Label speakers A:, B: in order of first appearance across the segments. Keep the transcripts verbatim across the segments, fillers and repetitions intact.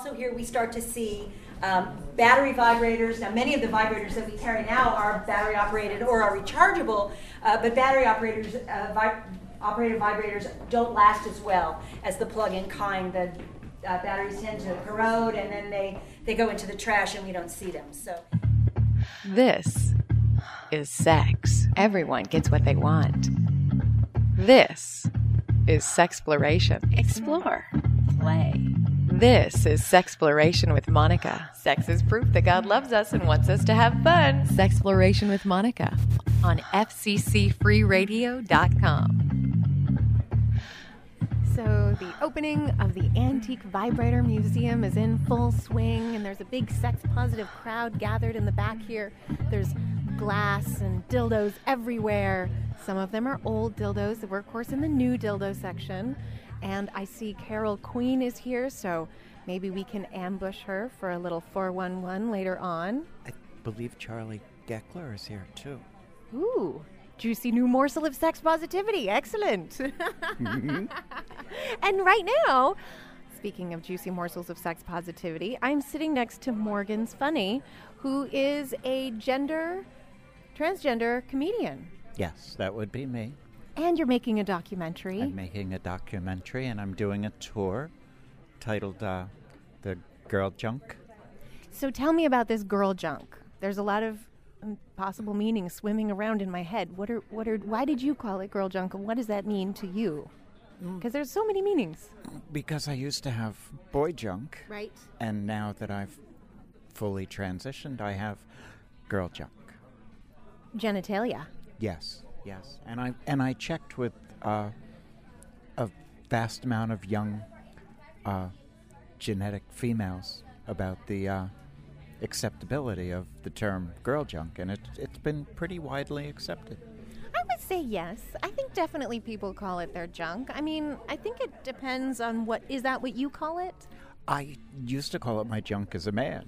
A: also here we start to see um, battery vibrators. Now, many of the vibrators that we carry now are battery operated or are rechargeable, uh, but battery operators, uh, vi- operated vibrators don't last as well as the plug-in kind. The uh, batteries tend to corrode, and then they, they go into the trash, and we don't see them. So,
B: this is sex. Everyone gets what they want. This is sexploration. Explore. Play. This is Sexploration with Monica. Sex is proof that God loves us and wants us to have fun. Sexploration with Monica on F C C free radio dot com.
C: So the opening of the Antique Vibrator Museum is in full swing, and there's a big sex-positive crowd gathered in the back here. There's glass and dildos everywhere. Some of them are old dildos. We're, of course, in the new dildo section. And I see Carol Queen is here, so maybe we can ambush her for a little four one one later on.
D: I believe Charlie Geckler is here, too.
C: Ooh, juicy new morsel of sex positivity. Excellent. Mm-hmm. And right now, speaking of juicy morsels of sex positivity, I'm sitting next to Morgan Sfunny, who is a gender, transgender comedian.
D: Yes, that would be me.
C: And you're making a documentary.
D: I'm making a documentary, and I'm doing a tour titled uh, The Girl Junk.
C: So tell me about this girl junk. There's a lot of um, possible meanings swimming around in my head. What are, what are, why did you call it girl junk, and what does that mean to you? Because there's so many meanings.
D: Because I used to have boy junk.
C: Right.
D: And now that I've fully transitioned, I have girl junk.
C: Genitalia.
D: Yes. Yes, and I and I checked with uh, a vast amount of young uh, genetic females about the uh, acceptability of the term girl junk, and it, it's been pretty widely accepted.
C: I would say yes. I think definitely people call it their junk. I mean, I think it depends on what, is that what you call it?
D: I used to call it my junk as a man.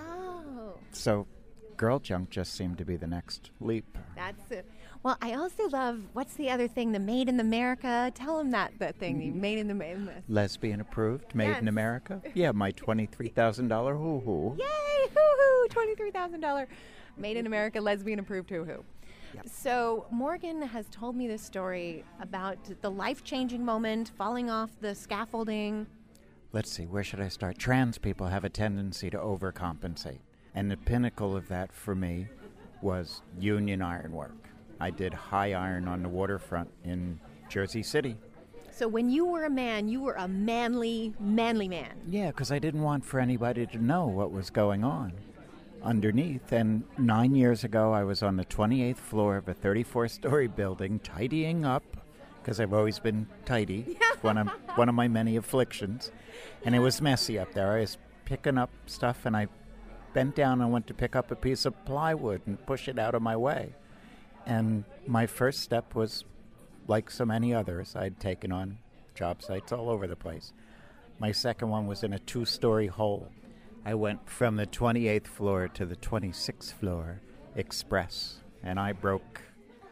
C: Oh.
D: So girl junk just seemed to be the next leap.
C: That's it. Well, I also love, what's the other thing, the Made in America? Tell them that, that thing, the Made in the... In the
D: Lesbian approved, Made
C: yes.
D: in America? Yeah, my twenty-three thousand dollars hoo-hoo.
C: Yay, hoo-hoo, twenty-three thousand dollars Made in America, lesbian approved hoo-hoo. Yep. So Morgan has told me this story about the life-changing moment, falling off the scaffolding.
D: Let's see, where should I start? Trans people have a tendency to overcompensate. And the pinnacle of that for me was union ironwork. I did high iron on the waterfront in Jersey City.
C: So when you were a man, you were a manly, manly man.
D: Yeah, because I didn't want for anybody to know what was going on underneath. And nine years ago, I was on the twenty-eighth floor of a thirty-four story building, tidying up, because I've always been tidy. It's one of, one of my many afflictions. And it was messy up there. I was picking up stuff, and I bent down and went to pick up a piece of plywood and push it out of my way. And my first step was, like so many others, I'd taken on job sites all over the place. My second one was in a two-story hole. I went from the twenty-eighth floor to the twenty-sixth floor express, and I broke,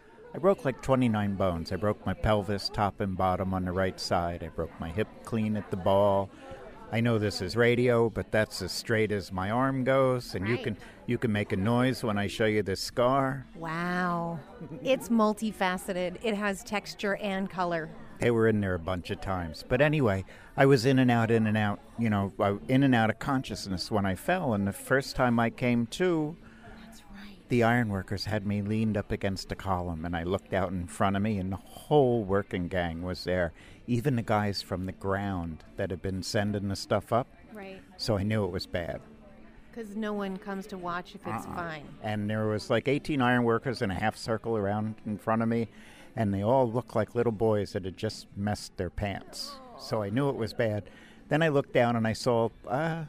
D: I broke like twenty-nine bones. I broke my pelvis, top and bottom on the right side. I broke my hip clean at the ball. I know this is radio, but that's as straight as my arm goes, and right. you can you can make a noise when I show you this scar.
C: Wow. It's multifaceted. It has texture and color.
D: They were in there a bunch of times. But anyway, I was in and out, in and out, you know, in and out of consciousness when I fell, and the first time I came to,
C: that's right.
D: The ironworkers had me leaned up against a column, and I looked out in front of me, and the whole working gang was there. Even the guys from the ground that had been sending the stuff up.
C: Right.
D: So I knew it was bad.
C: Because no one comes to watch if it's
D: uh-uh.
C: fine.
D: And there was like eighteen iron workers in a half circle around in front of me, and they all looked like little boys that had just messed their pants. So I knew it was bad. Then I looked down and I saw uh,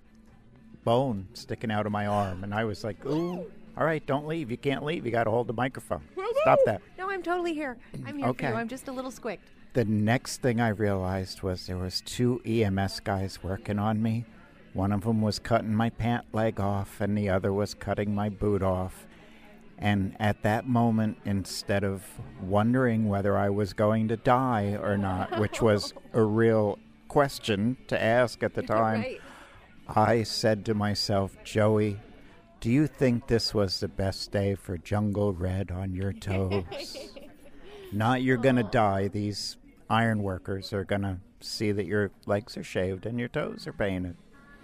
D: bone sticking out of my arm, and I was like, ooh, all right, don't leave. You can't leave. You got to hold the microphone. Stop that.
C: No, I'm totally here. I'm here
D: okay.
C: for you. I'm just a little squicked.
D: The next thing I realized was there was two E M S guys working on me. One of them was cutting my pant leg off, and the other was cutting my boot off. And at that moment, instead of wondering whether I was going to die or not, which was a real question to ask at the time,
C: right.
D: I said to myself, Joey, do you think this was the best day for Jungle Red on your toes? Not you're going to die. These iron workers are going to see that your legs are shaved and your toes are painted.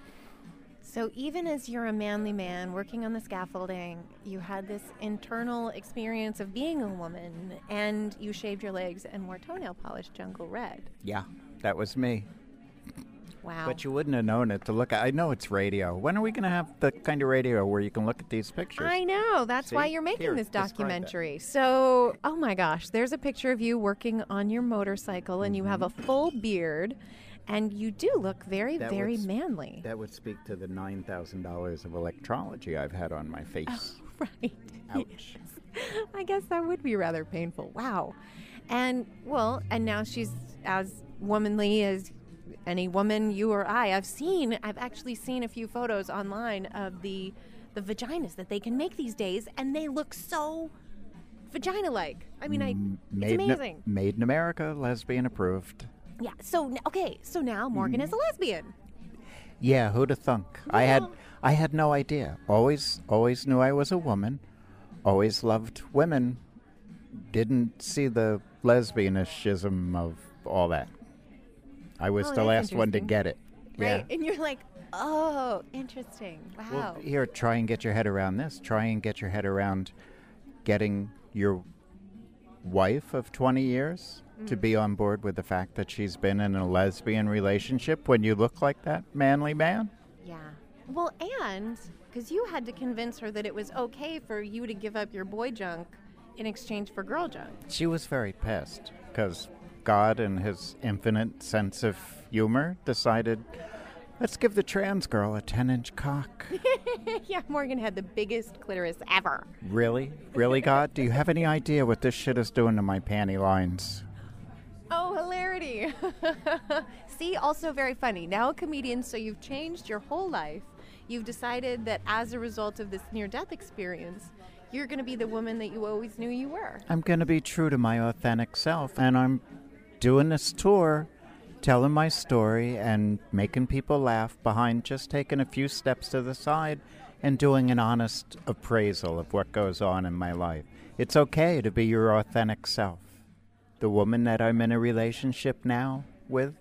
C: So even as you're a manly man working on the scaffolding, you had this internal experience of being a woman, and you shaved your legs and wore toenail polish Jungle Red.
D: Yeah, that was me.
C: Wow.
D: But you wouldn't have known it to look at. I know it's radio. When are we going to have the kind of radio where you can look at these pictures?
C: I know. That's
D: See?
C: why you're making
D: Here,
C: this
D: describe
C: documentary. So, oh my gosh, there's a picture of you working on your motorcycle, and you have a full beard, and you do look very,
D: That
C: very
D: would s-
C: manly.
D: That would speak to the nine thousand dollars of electrology I've had on my face.
C: Right.
D: Ouch.
C: I guess that would be rather painful. Wow. And, well, and now she's as womanly as any woman, you or I. I've seen, I've actually seen a few photos online of the the vaginas that they can make these days, and they look so vagina-like. I mean, I,
D: M-
C: it's
D: made
C: amazing.
D: In, made in America, lesbian approved.
C: Yeah, so, n- okay, so now Morgan is a lesbian.
D: Yeah, who'd have thunk? I had
C: Yeah.
D: I had no idea. Always always knew I was a woman. Always loved women. Didn't see the lesbianism of all that. I was
C: Oh,
D: the
C: that's
D: last one to
C: interesting.
D: get it.
C: Right? And you're like, oh, interesting. Wow.
D: Well, here, try and get your head around this. Try and get your head around getting your wife of twenty years to be on board with the fact that she's been in a lesbian relationship when you look like that manly man.
C: Yeah. Well, and because you had to convince her that it was okay for you to give up your boy junk in exchange for girl junk.
D: She was very pissed because God, in his infinite sense of humor, decided, let's give the trans girl a ten-inch cock.
C: Yeah, Morgan had the biggest clitoris ever.
D: Really? Really, God? Do you have any idea what this shit is doing to my panty lines?
C: Oh, hilarity. See, also very funny. Now a comedian, so you've changed your whole life. You've decided that as a result of this near-death experience, you're going to be the woman that you always knew you were.
D: I'm going to be true to my authentic self, and I'm doing this tour, telling my story and making people laugh behind just taking a few steps to the side and doing an honest appraisal of what goes on in my life. It's okay to be your authentic self. The woman that I'm in a relationship now with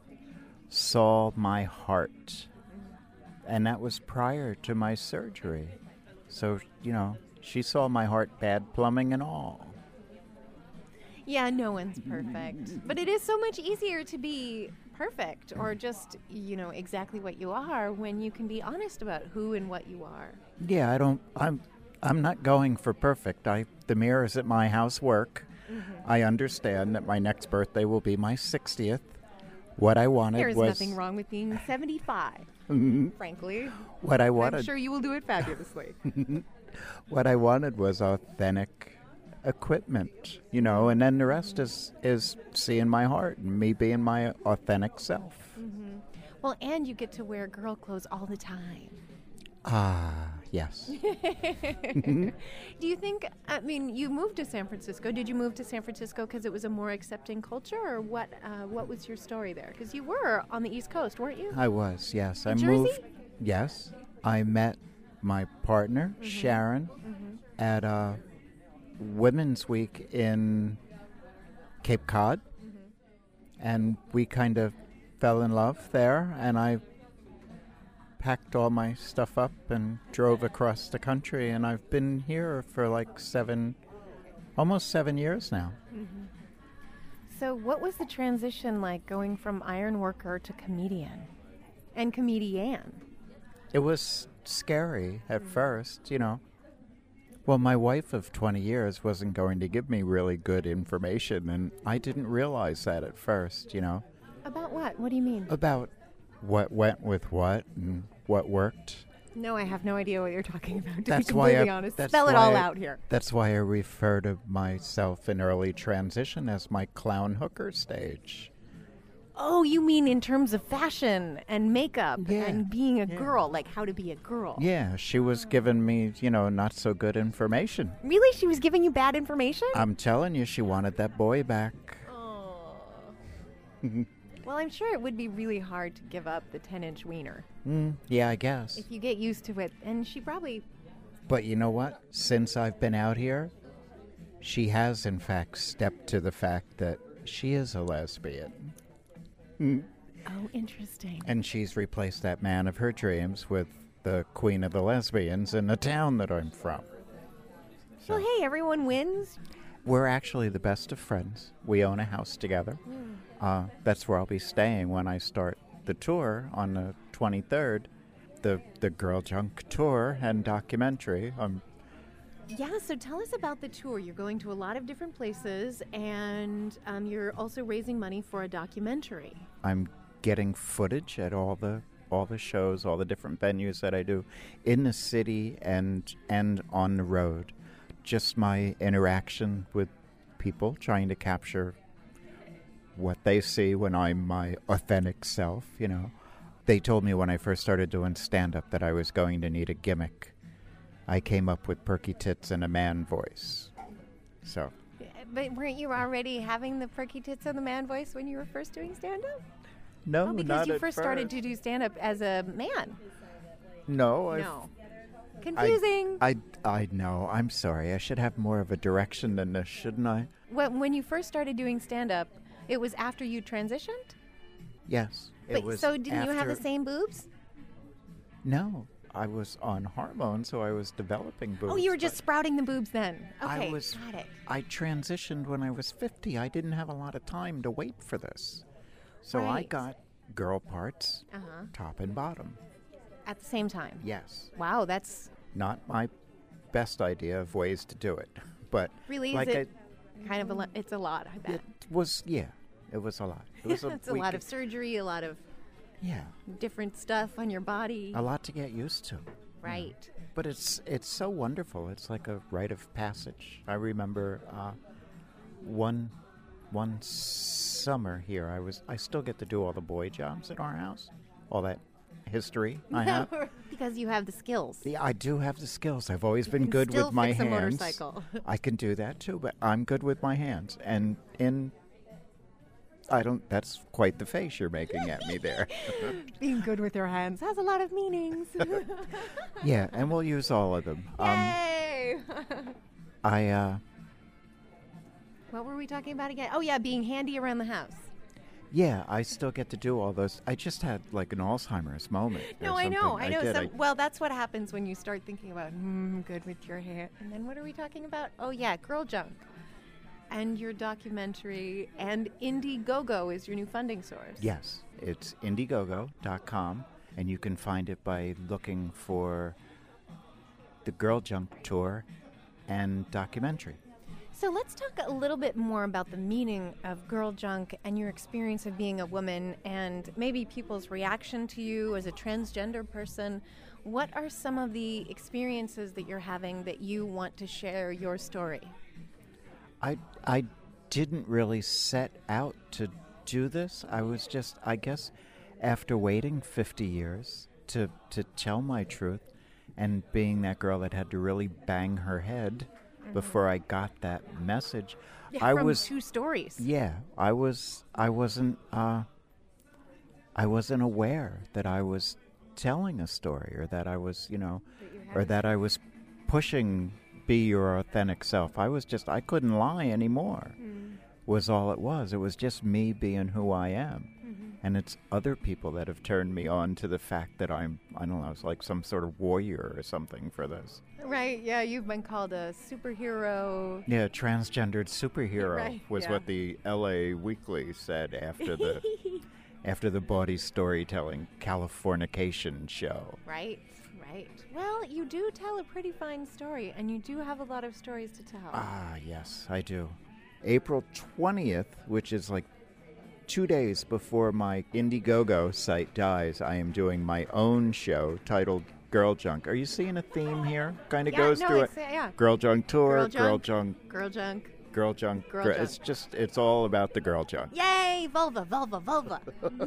D: saw my heart, and that was prior to my surgery. So, you know, she saw my heart, bad plumbing and all.
C: Yeah, no one's perfect. But it is so much easier to be perfect or just, you know, exactly what you are when you can be honest about who and what you are.
D: Yeah, I don't. I'm. I'm not going for perfect. I. The mirrors at my house work.
C: Mm-hmm.
D: I understand that my next birthday will be my sixtieth. What I wanted
C: There's
D: was
C: nothing wrong with being seventy-five, frankly.
D: what I
C: I'm
D: wanted.
C: sure you will do it fabulously.
D: What I wanted was authentic equipment, you know, and then the rest is is seeing my heart and me being my authentic self.
C: Well, and you get to wear girl clothes all the time.
D: Ah, yes.
C: Do you think, I mean, you moved to San Francisco. Did you move to San Francisco because it was a more accepting culture, or what Uh, what was your story there? Because you were on the East Coast, weren't you?
D: I was, yes. I
C: Jersey?
D: moved. Yes. I met my partner, Sharon, at uh, Women's Week in Cape Cod. And we kind of fell in love there. And I packed all my stuff up and drove across the country. And I've been here for like seven, almost seven years now.
C: So what was the transition like going from iron worker to comedian and comedian?
D: It was scary at first, you know. Well, my wife of twenty years wasn't going to give me really good information, and I didn't realize that at first, you know,
C: About what? What do you mean?
D: about what went with what and what worked.
C: No, I have no idea what you're talking about, to
D: That's
C: be
D: why
C: completely
D: I-
C: honest.
D: that's
C: Spell it
D: why
C: all
D: I-
C: out here.
D: That's why I refer to myself in early transition as my clown hooker stage.
C: Oh, you mean in terms of fashion and makeup
D: Yeah,
C: and being a
D: yeah.
C: girl, like how to be a girl.
D: Yeah, she was giving me, you know, not so good information.
C: Really? She was giving you bad information?
D: I'm telling you, she wanted that boy back.
C: Oh. Well, I'm sure it would be really hard to give up the ten-inch wiener
D: Mm, yeah, I guess.
C: if you get used to it. And she probably...
D: But you know what? Since I've been out here, she has, in fact, stepped to the fact that she is a lesbian. Mm.
C: Oh, interesting.
D: And she's replaced that man of her dreams with the queen of the lesbians in the town that I'm from. So
C: Well, hey, everyone wins.
D: we're actually the best of friends. We own a house together. Uh, that's where I'll be staying when I start the tour on the twenty-third, the the Girl Junk tour and documentary. Um,
C: Yeah, so tell us about the tour. You're going to a lot of different places, and um, you're also raising money for a documentary.
D: I'm getting footage at all the all the shows, all the different venues that I do in the city and and on the road. Just my interaction with people, trying to capture what they see when I'm my authentic self, you know. They told me when I first started doing stand-up that I was going to need a gimmick. I came up with perky tits and a man voice. So,
C: But weren't you already having the perky tits and the man voice when you were first doing stand-up?
D: no,
C: Oh, because
D: not
C: you
D: at
C: first started to do stand-up as a man.
D: No, I've-
C: No.
D: I-
C: Confusing.
D: I, I know. I'm sorry. I should have more of a direction than this, shouldn't I?
C: when, when you first started doing stand-up, it was after you transitioned?
D: Yes. It
C: But,
D: was
C: so didn't you have the
D: after-
C: same boobs?
D: No, I was on hormones, so I was developing boobs.
C: Oh, you were
D: but
C: just sprouting the boobs then. Okay,
D: I was,
C: got it.
D: I transitioned when I was fifty. I didn't have a lot of time to wait for this. So I
C: Right.
D: got girl parts,
C: Uh-huh.
D: top and bottom.
C: At the same time.
D: Yes.
C: Wow, that's
D: Not my best idea of ways to do it. But
C: really
D: like
C: is it
D: I,
C: kind of a lot. It's a lot, I bet.
D: it was, yeah, it was a lot. It was
C: It's a
D: we
C: lot
D: could-
C: of surgery, a lot of
D: Yeah,
C: different stuff on your body.
D: a lot to get used to.
C: Right.
D: But it's it's so wonderful. It's like a rite of passage. I remember uh, one one summer here. I was I still get to do all the boy jobs at our house. All that history I have.
C: Because you have the skills.
D: Yeah, I do have the skills. I've always been
C: can
D: good
C: still
D: with my
C: fix a
D: hands.
C: motorcycle.
D: I can do that too, but I'm good with my hands. And in I don't. That's quite the face you're making at me there.
C: Being good with your hands has a lot of meanings.
D: Yeah, and we'll use all of them. Um,
C: Yay!
D: I uh,
C: What were we talking about again? Oh, yeah, being handy around the house.
D: yeah, I still get to do all those. I just had like an Alzheimer's moment. or
C: No, I know,
D: something.
C: I know.
D: did.
C: Some,
D: I-
C: well, that's what happens when you start thinking about, hmm, good with your hair. And then what are we talking about? Oh, yeah, Girl Junk. And your documentary, and Indiegogo is your new funding source.
D: Yes, it's indiegogo dot com, and you can find it by looking for the Girl Junk Tour and documentary.
C: So let's talk a little bit more about the meaning of Girl Junk and your experience of being a woman and maybe people's reaction to you as a transgender person. What are some of the experiences that you're having that you want to share your story?
D: I I didn't really set out to do this. I was just, I guess, after waiting fifty years to to tell my truth, and being that girl that had to really bang her head before I got that message,
C: Yeah,
D: I
C: from
D: was
C: two stories.
D: yeah, I was I wasn't uh, I wasn't aware that I was telling a story, or that I was, you know, or that I was pushing be your authentic self. I was just, I couldn't lie anymore,
C: Mm.
D: was all it was. It was just me being who I am.
C: Mm-hmm.
D: And it's other people that have turned me on to the fact that I'm, I don't know, it's like some sort of warrior or something for this.
C: Right, yeah, you've been called a superhero.
D: Yeah, transgendered superhero
C: Right,
D: was
C: yeah.
D: what the L A Weekly said after the after the bawdy storytelling Californication show.
C: Right, right. Well, you do tell a pretty fine story, and you do have a lot of stories to tell.
D: Ah, yes, I do. April twentieth, which is like two days before my Indiegogo site dies, I am doing my own show titled Girl Junk. Are you seeing a theme here? Kind of
C: Yeah,
D: goes
C: no,
D: through
C: it's,
D: it.
C: uh, yeah.
D: Girl Junk Tour,
C: Girl
D: Girl
C: Junk.
D: Junk,
C: Girl Junk.
D: Girl Junk.
C: Girl
D: Gr-
C: Junk.
D: It's just, it's all about the Girl Junk.
C: Yay! Vulva, vulva, vulva.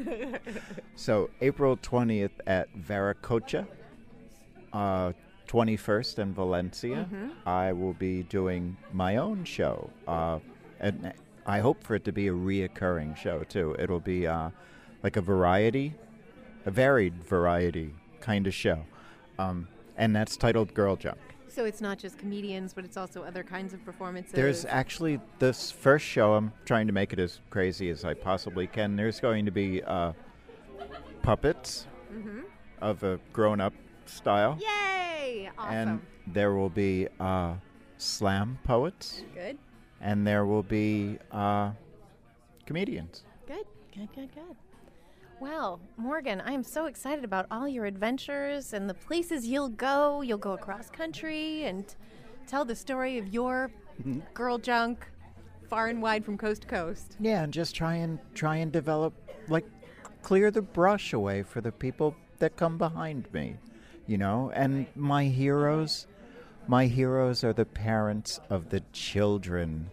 D: So April twentieth at Veracocha, uh, twenty-first in Valencia,
C: Mm-hmm.
D: I will be doing my own show, uh, an I hope for it to be a reoccurring show, too. It'll be uh, like a variety, a varied variety kind of show. Um, and that's titled Girl Junk.
C: So it's not just comedians, but it's also other kinds of performances.
D: There's actually this first show, I'm trying to make it as crazy as I possibly can. There's going to be uh, puppets
C: mm-hmm.
D: of a grown-up style.
C: Yay! Awesome.
D: And there will be uh, slam poets.
C: Good.
D: And there will be uh, comedians.
C: Good, good, good, good. Well, Morgan, I am so excited about all your adventures and the places you'll go. You'll go across country and tell the story of your girl junk far and wide from coast to coast.
D: Yeah, and just try and try and develop, like, clear the brush away for the people that come behind me, you know? And my heroes, my heroes are the parents of the children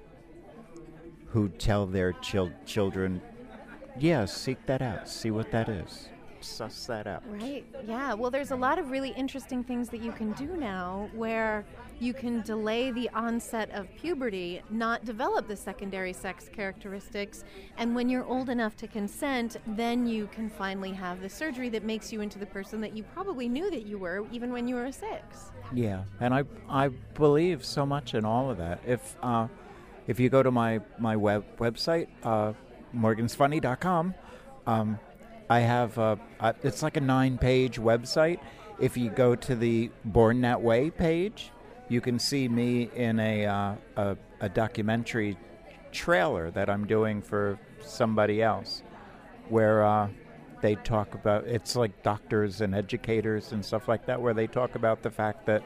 D: who tell their chil- children, yeah, seek that out. See what that is. Suss that out.
C: Right. Yeah. Well, there's a lot of really interesting things that you can do now where you can delay the onset of puberty, not develop the secondary sex characteristics, and when you're old enough to consent, then you can finally have the surgery that makes you into the person that you probably knew that you were even when you were six.
D: Yeah, and I I believe so much in all of that. If uh, if you go to my, my web website, uh, morgans funny dot com, um, I have, a, a, it's like a nine-page website. If you go to the Born That Way page, you can see me in a, uh, a, a documentary trailer that I'm doing for somebody else, where uh, they talk about, it's like doctors and educators and stuff like that, where they talk about the fact that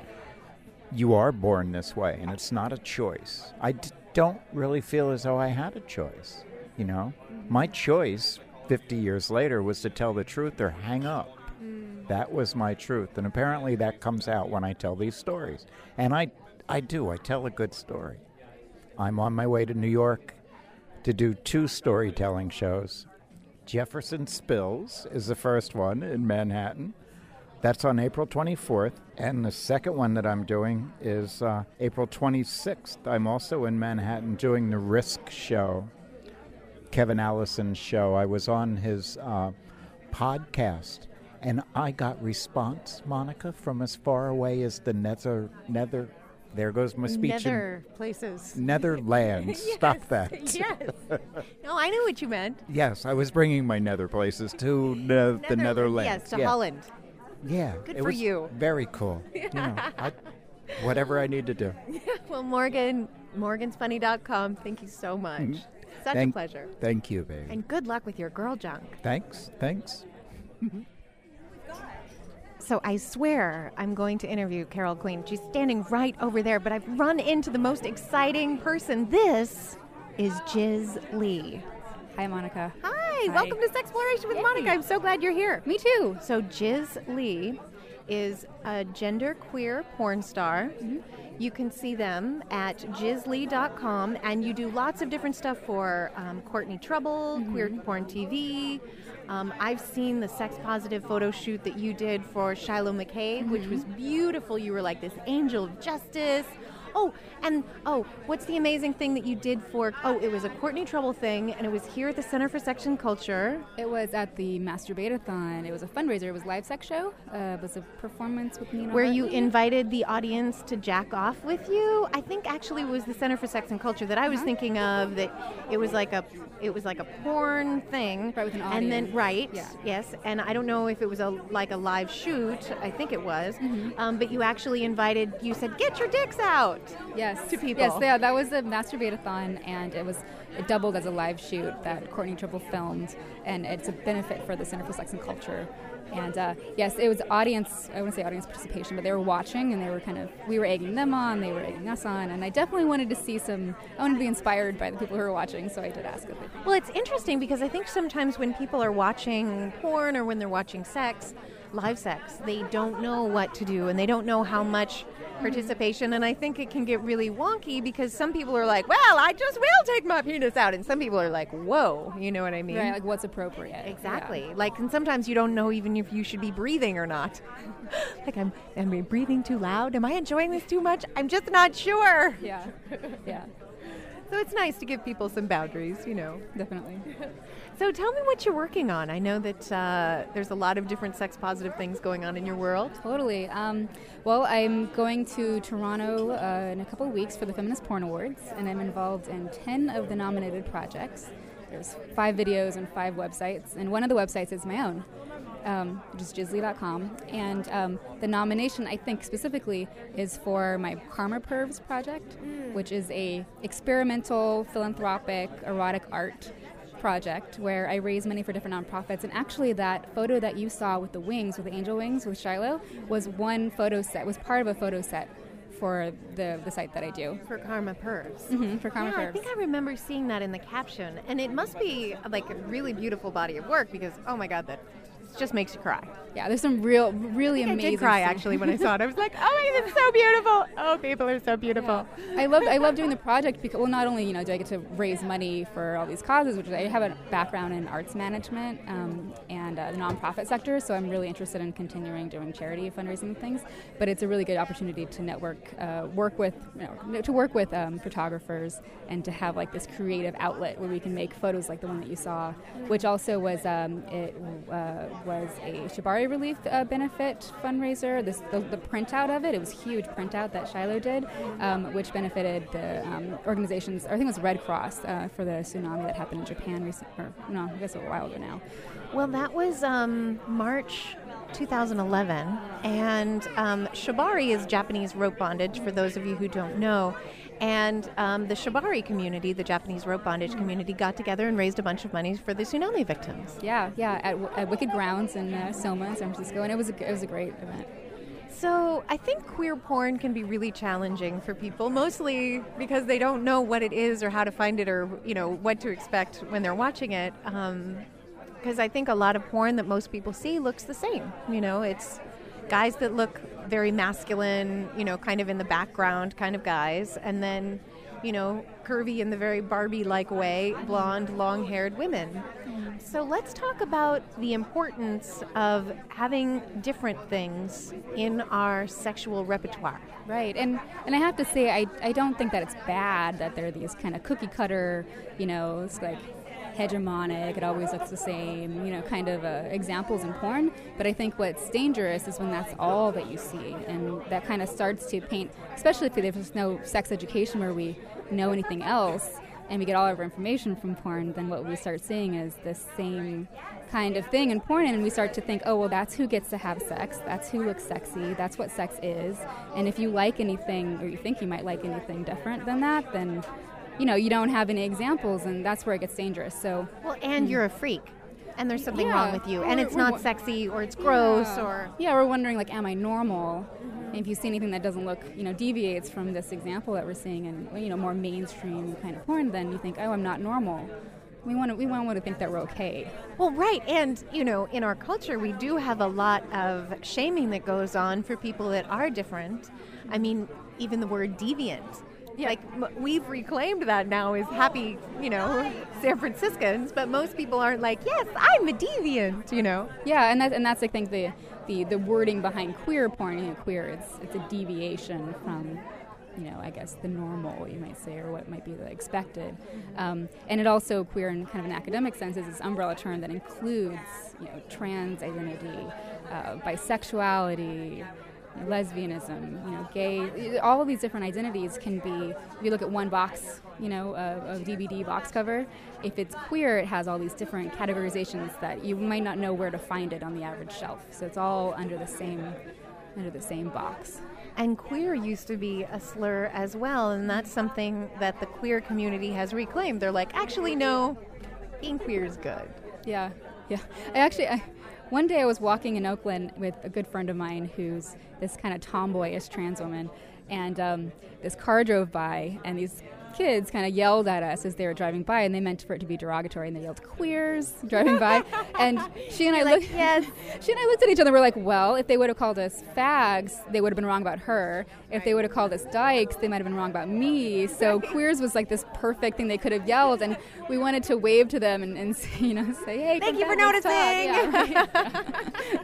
D: you are born this way, and it's not a choice. I d- don't really feel as though I had a choice, you know? My choice fifty years later was to tell the truth or hang up. Mm. That was my truth, and apparently that comes out when I tell these stories. And I, I do. I tell a good story. I'm on my way to New York to do two storytelling shows. Jefferson Spills is the first one in Manhattan. That's on April twenty-fourth. And the second one that I'm doing is uh, April twenty-sixth. I'm also in Manhattan doing the Risk show, Kevin Allison's show. I was on his uh, podcast, and I got response, Monica, from as far away as the nether, nether, there goes my speech.
C: Nether places.
D: Netherlands.
C: Yes,
D: Stop that.
C: Yes. No, I knew what you meant.
D: Yes, I was bringing my nether places to ne- the Netherlands.
C: Yes, to
D: yeah.
C: Holland.
D: Yeah.
C: Good
D: it
C: for
D: was
C: you.
D: Very cool. You know, I, whatever I need to do.
C: Well, Morgan, morgans funny dot com, thank you so much.
D: Mm-hmm.
C: Such
D: thank,
C: a pleasure.
D: Thank you, baby.
C: And good luck with your girl junk.
D: Thanks. Thanks.
C: So I swear I'm going to interview Carol Queen. She's standing right over there, but I've run into the most exciting person. This is Jiz Lee.
E: Hi, Monica.
C: Hi,
E: Hi.
C: Welcome to Sexploration with
E: Yay.
C: Monica. I'm so glad you're here.
E: Me too.
C: So Jiz Lee is a genderqueer porn star. Mm-hmm. You can see them at jiz lee dot com, and you do lots of different stuff for um, Courtney Trouble, mm-hmm. Queer Porn T V. Um, I've seen the sex positive photo shoot that you did for Shiloh McCabe, mm-hmm. which was beautiful. You were like this angel of justice. Oh, and, oh, what's the amazing thing that you did for, oh, it was a Courtney Trouble thing, and it was here at the Center for Sex and Culture.
E: It was at the Masturbate-a-thon. It was a fundraiser. It was a live sex show. Uh, it was a performance with Nina
C: Where
E: Hartley.
C: you invited the audience to jack off with you. I think actually it was the Center for Sex and Culture that I was uh-huh. thinking of, that it was like a it was like a porn thing.
E: Right, with an audience.
C: And then, right,
E: yeah.
C: yes, and I don't know if it was a like a live shoot. I think it was.
E: Mm-hmm.
C: Um, but you actually invited, you said, get your dicks out.
E: Yes.
C: To people.
E: Yes, yeah, that was a Masturbate-a-thon, and it was it doubled as a live shoot that Courtney Triple filmed, and it's a benefit for the Center for Sex and Culture. And uh, yes, it was audience, I wouldn't say audience participation, but they were watching, and they were kind of, we were egging them on, they were egging us on, and I definitely wanted to see some, I wanted to be inspired by the people who were watching, so I did ask if they.
C: Well, it's interesting because I think sometimes when people are watching porn or when they're watching sex, live sex, they don't know what to do, and they don't know how much participation, and I think it can get really wonky because some people are like, well, I just will take my penis out, and some people are like, whoa, you know what I mean?
E: Right, like what's appropriate.
C: Exactly.
E: Yeah.
C: Like, and sometimes you don't know even if you should be breathing or not. Like, am, am I breathing too loud? Am I enjoying this too much? I'm just not sure.
E: Yeah, yeah.
C: So it's nice to give people some boundaries, you know.
E: Definitely.
C: So tell me what you're working on. I know that uh, there's a lot of different sex-positive things going on in your world.
E: Totally. Um, well, I'm going to Toronto uh, in a couple of weeks for the Feminist Porn Awards, and I'm involved in ten of the nominated projects. There's five videos and five websites, and one of the websites is my own, um, which is jizzly dot com. And um, the nomination, I think specifically, is for my Karma Pervs project, mm. which is a experimental, philanthropic, erotic art project where I raise money for different nonprofits. And actually that photo that you saw with the wings, with the angel wings with Shiloh, was one photo set, was part of a photo set for the, the site that I do.
C: For Karma Pervs.
E: Mm-hmm, for Karma
C: yeah,
E: Pervs.
C: I think I remember seeing that in the caption. And it must be like a really beautiful body of work because, oh my God, that just makes you cry.
E: Yeah, there's some real, really
C: I think
E: amazing.
C: I did cry
E: stuff.
C: actually when I saw it. I was like, oh my God, it's so beautiful. Oh, people are so beautiful.
E: Yeah. I love, I love doing the project because, well, not only you know do I get to raise money for all these causes, which I have a background in arts management um, and uh, the nonprofit sector, so I'm really interested in continuing doing charity fundraising things. But it's a really good opportunity to network, uh, work with, you know, to work with um, photographers, and to have like this creative outlet where we can make photos like the one that you saw, which also was um, it uh, was a Shibari Relief uh, benefit fundraiser. This the, the printout of it, it was a huge printout that Shiloh did, um, which benefited the um, organizations, or I think it was Red Cross, uh, for the tsunami that happened in Japan recently, or no, I guess a while ago now.
C: Well, that was um, March two thousand eleven, and um, Shibari is Japanese rope bondage, for those of you who don't know. And um, the Shibari community, the Japanese rope bondage community, got together and raised a bunch of money for the tsunami victims.
E: Yeah, yeah, at, at Wicked Grounds in uh, Soma, in San Francisco, and it was a, it was a great event.
C: So I think queer porn can be really challenging for people, mostly because they don't know what it is or how to find it, or you know what to expect when they're watching it. Um, because I think a lot of porn that most people see looks the same. You know, it's guys that look very masculine, you know, kind of in the background kind of guys, and then, you know, curvy in the very Barbie-like way, blonde, long-haired women. So let's talk about the importance of having different things in our sexual repertoire.
E: Right, and and I have to say, I, I don't think that it's bad that there are these kind of cookie-cutter, you know, it's like hegemonic, it always looks the same, you know, kind of uh, examples in porn. But I think what's dangerous is when that's all that you see, and that kind of starts to paint, especially if there's no sex education where we know anything else, and we get all of our information from porn, then what we start seeing is this same kind of thing in porn, and we start to think, oh, well, that's who gets to have sex, that's who looks sexy, that's what sex is, and if you like anything, or you think you might like anything different than that, then you know, you don't have any examples, and that's where it gets dangerous. So,
C: well, and mm. you're a freak, and there's something
E: yeah.
C: wrong with you, and
E: we're,
C: it's not
E: we're,
C: sexy, or it's gross,
E: yeah.
C: or
E: yeah, we're wondering like, am I normal? Mm-hmm. And if you see anything that doesn't look, you know, deviates from this example that we're seeing in, you know, more mainstream kind of porn, then you think, oh, I'm not normal. We want to, we want to think that we're okay.
C: Well, right, and you know, in our culture, we do have a lot of shaming that goes on for people that are different. I mean, even the word deviant. Yeah. Like, m- we've reclaimed that now as happy, you know, San Franciscans, but most people aren't like, yes, I'm a deviant, you know.
E: Yeah, and, that, and that's, I think, the, the, the wording behind queer porn. You know, queer, it's, it's a deviation from, you know, I guess the normal, you might say, or what might be the expected. Um, and it also, queer in kind of an academic sense, is this umbrella term that includes, you know, trans identity, uh, bisexuality, lesbianism, you know, gay, all of these different identities can be, if you look at one box, you know, a, a D V D box cover, if it's queer, it has all these different categorizations that you might not know where to find it on the average shelf. So it's all under the same, under the same box.
C: And queer used to be a slur as well, and that's something that the queer community has reclaimed. They're like, actually, no, being queer is good.
E: Yeah, yeah. I actually, I, one day I was walking in Oakland with a good friend of mine who's this kind of tomboyish trans woman, and um, this car drove by, and these kids kind of yelled at us as they were driving by, and they meant for it to be derogatory, and they yelled queers driving by, and she and I
C: like,
E: looked
C: yes.
E: she and I looked at each other, we're like, well, if they would have called us fags, they would have been wrong about her. If they would have called us dykes, they might have been wrong about me. So queers was like this perfect thing they could have yelled, and we wanted to wave to them and, and you know, say, hey,
C: thank you for
E: noticing.
C: noticing.
E: Yeah, right. yeah. yeah.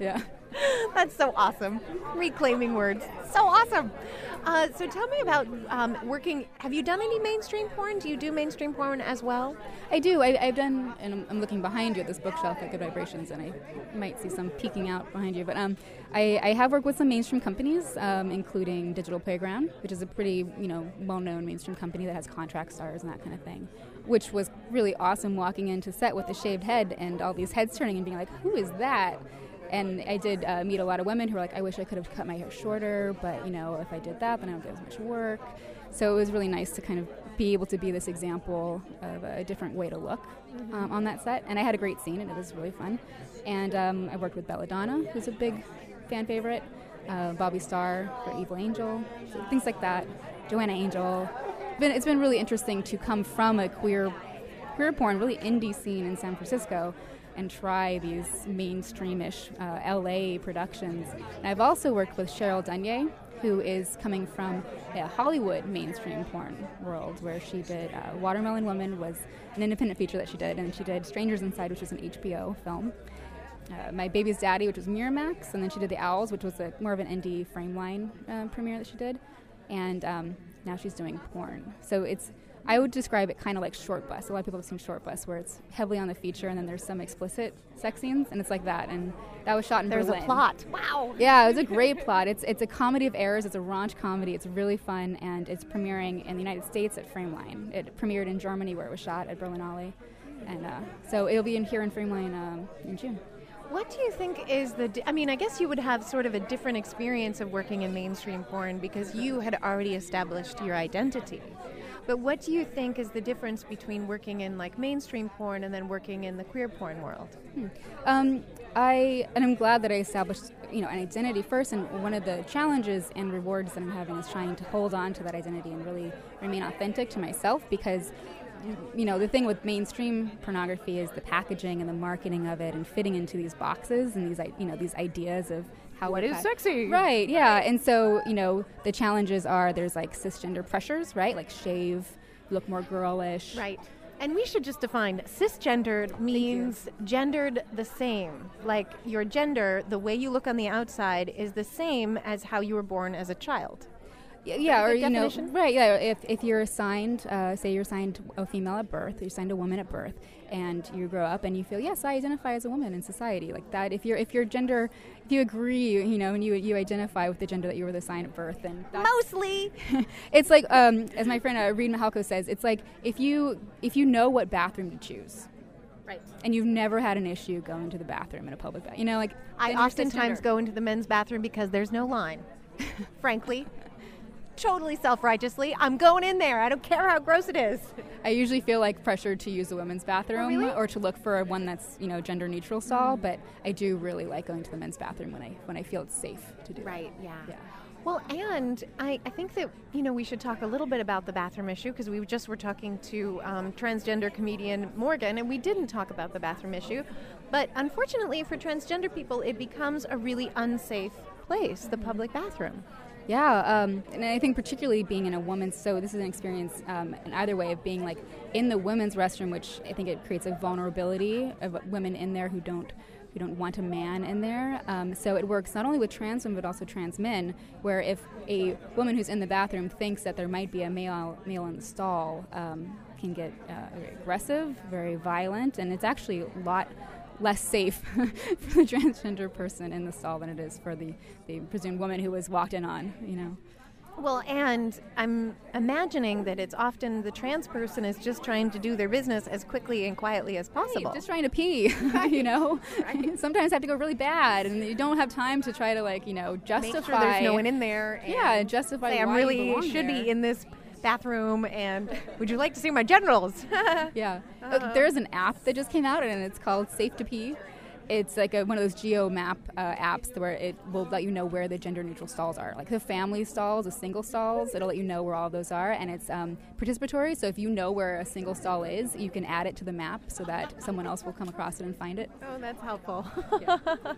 C: That's so awesome. Reclaiming words. So awesome. Uh, so tell me about um, working. Have you done any mainstream porn? Do you do mainstream porn as well?
E: I do. I, I've done, and I'm, I'm looking behind you at this bookshelf at Good Vibrations, and I might see some peeking out behind you. But um, I, I have worked with some mainstream companies, um, including Digital Playground, which is a pretty, you know, well-known mainstream company that has contract stars and that kind of thing, which was really awesome walking into set with a shaved head and all these heads turning and being like, who is that? And I did uh, meet a lot of women who were like, I wish I could have cut my hair shorter, but, you know, if I did that, then I don't get as much work. So it was really nice to kind of be able to be this example of a different way to look um, on that set. And I had a great scene, and it was really fun. And um, I worked with Belladonna, who's a big fan favorite, uh, Bobby Starr for Evil Angel, so things like that, Joanna Angel. Been, it's been really interesting to come from a queer, queer porn, really indie scene in San Francisco and try these mainstreamish uh, L A productions. And I've also worked with Cheryl Dunye, who is coming from a Hollywood mainstream porn world, where she did uh, Watermelon Woman was an independent feature that she did, and she did Strangers Inside, which was an H B O film. Uh, My Baby's Daddy, which was Miramax, and then she did The Owls, which was a, more of an indie Frameline uh, premiere that she did, and um, now she's doing porn. So it's, I would describe it kind of like Short Bus. A lot of people have seen Short Bus, where it's heavily on the feature, and then there's some explicit sex scenes, and it's like that. And that was shot in
C: There's
E: Berlin.
C: a plot. Wow.
E: Yeah, it was a great plot. It's it's a comedy of errors. It's a raunch comedy. It's really fun, and it's premiering in the United States at Frameline. It premiered in Germany, where it was shot at Berlinale, and uh, so it'll be in here in Frameline um, in June.
C: What do you think is the... Di- I mean, I guess you would have sort of a different experience of working in mainstream porn because you had already established your identity. But what do you think is the difference between working in like mainstream porn and then working in the queer porn world?
E: Hmm. Um, I and I'm glad that I established, you know, an identity first. And one of the challenges and rewards that I'm having is trying to hold on to that identity and really remain authentic to myself, because, you know, the thing with mainstream pornography is the packaging and the marketing of it and fitting into these boxes and these, you know, these ideas of how
C: What is
E: pa-
C: sexy?
E: Right, yeah. And so, you know, the challenges are there's like cisgender pressures, right? Like shave, look more girlish.
C: Right. And we should just define cisgendered means gendered the same. Like your gender, the way you look on the outside is the same as how you were born as a child.
E: Y- Yeah, or,
C: Good
E: you know,
C: definition?
E: right, yeah, if, if you're assigned, uh, say you're assigned a female at birth, you're assigned a woman at birth, and you grow up and you feel, yes, I identify as a woman in society, like that, if you're, if your gender, if you agree, you know, and you, you identify with the gender that you were assigned at birth, then that's...
C: Mostly.
E: It's like, um, as my friend uh, Reed Mahalko says, it's like if you, if you know what bathroom to choose,
C: Right.
E: and you've never had an issue going to the bathroom in a public bathroom, you know, like...
C: I
E: then you're
C: oftentimes
E: cisgender.
C: go into the men's bathroom because there's no line. Frankly. Totally self-righteously. I'm going in there. I don't care how gross it is.
E: I usually feel like pressured to use the women's bathroom
C: Oh, really?
E: or to look for one that's, you know, gender neutral stall, but I do really like going to the men's bathroom when I when I feel it's safe to do.
C: Right, yeah.
E: Yeah.
C: Well, and I, I think that, you know, we should talk a little bit about the bathroom issue, because we just were talking to um, transgender comedian Morgan, and we didn't talk about the bathroom issue. But unfortunately for transgender people, it becomes a really unsafe place, the public bathroom.
E: Yeah, um, and I think particularly being in a woman's, so this is an experience um, in either way of being like in the women's restroom, which I think it creates a vulnerability of women in there who don't who don't want a man in there. Um, so it works not only with trans women but also trans men, where if a woman who's in the bathroom thinks that there might be a male male in the stall, um, can get uh, very aggressive, very violent, and it's actually a lot less safe for the transgender person in the stall than it is for the, the presumed woman who was walked in on, you know.
C: Well, and I'm imagining that it's often the trans person is just trying to do their business as quickly and quietly as possible.
E: Right, just trying to pee, you know.
C: Right.
E: Sometimes have to go really bad, and you don't have time to try to, like, you know, justify.
C: Make sure there's no one in there. And
E: Yeah, justify
C: say, I'm
E: why you
C: really
E: belong
C: should
E: there.
C: be in this bathroom, and would you like to see my genitals?
E: Yeah. Uh, there's an app that just came out, and it's called Safe to Pee. It's like a, one of those geo map uh, apps where it will let you know where the gender neutral stalls are. Like the family stalls, the single stalls, it'll let you know where all those are, and it's um, participatory. So if you know where a single stall is, you can add it to the map so that someone else will come across it and find it.
C: Oh, that's helpful.
E: Yeah.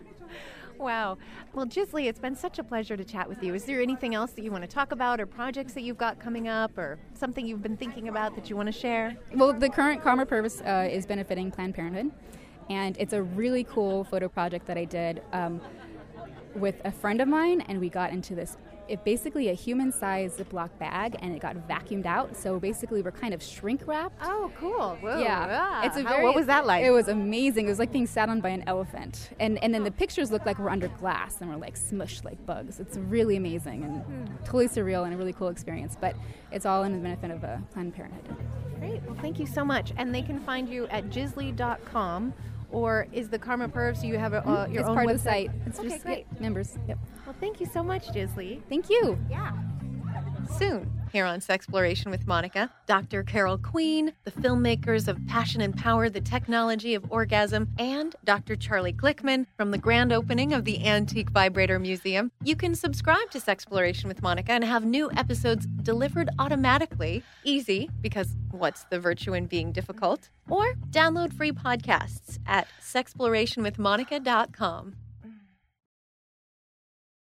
C: Wow. Well, Gisley, it's been such a pleasure to chat with you. Is there anything else that you want to talk about, or projects that you've got coming up, or something you've been thinking about that you want to share?
E: Well, the current Karma Purpose uh, is benefiting Planned Parenthood, and it's a really cool photo project that I did. Um, with a friend of mine, and we got into this. It basically a human-sized Ziploc bag, and it got vacuumed out. So basically, we're kind of shrink wrapped.
C: Oh, cool. Whoa.
E: Yeah,
C: Ah.
E: it's a
C: How-
E: very,
C: what was that like?
E: It was amazing. It was like being sat on by an elephant, and and then the pictures look like we're under glass and we're like smushed like bugs. It's really amazing and
C: Hmm.
E: totally surreal and a really cool experience. But it's all in the benefit of uh, Planned Parenthood.
C: Great. Well, thank you so much. And they can find you at jizzly dot com, or is the Karma Perv, so you have a, uh, your
E: it's
C: own
E: part
C: website?
E: of the site. It's
C: okay,
E: just
C: great.
E: yeah, members. Yep.
C: Well, thank you so much, Jizzly.
E: Thank you.
C: Yeah.
B: Soon, here on Sexploration with Monica, Doctor Carol Queen, the filmmakers of Passion and Power, the Technology of Orgasm, and Doctor Charlie Glickman from the grand opening of the Antique Vibrator Museum. You can subscribe to Sexploration with Monica and have new episodes delivered automatically. Easy, because what's the virtue in being difficult? Or download free podcasts at sexploration with monica dot com.